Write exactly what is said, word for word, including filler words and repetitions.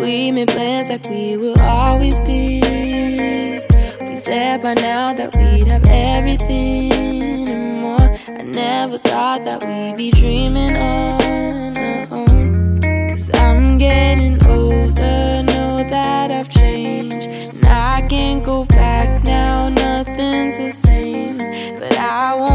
We made plans like we will always be. We said by now that we'd have everything and more. I never thought that we'd be dreaming on our own. Cause I'm getting older, know that I've changed, and I can't go back now, nothing's the same. But I won't